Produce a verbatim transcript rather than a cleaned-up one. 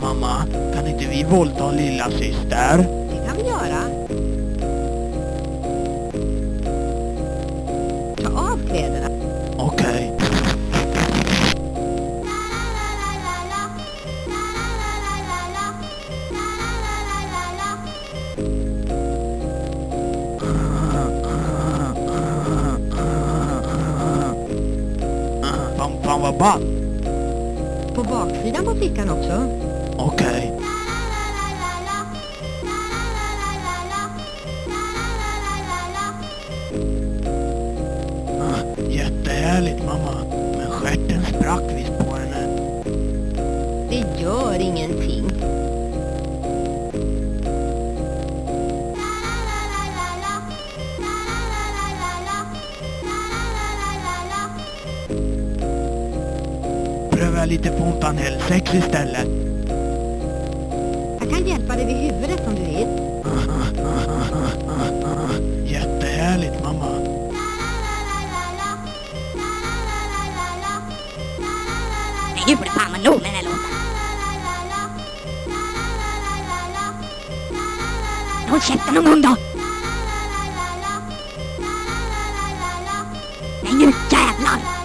mamma. Kan inte vi våldta lilla syster? Det kan vi göra. Ta av kläderna. Okej. Fan, fan vad ball. På baksidan på fickan också. Okej. Ah, jättehärligt mamma. Men stjärten sprack visst på henne. Det gör ingenting. Pröva lite fontanellsex istället. Jag kan hjälpa dig vid huvudet om du vill. Jättehärligt mamma. Men gud, det fan var nog med den här låten. Håll käften någon gång då. Men nu jävlar.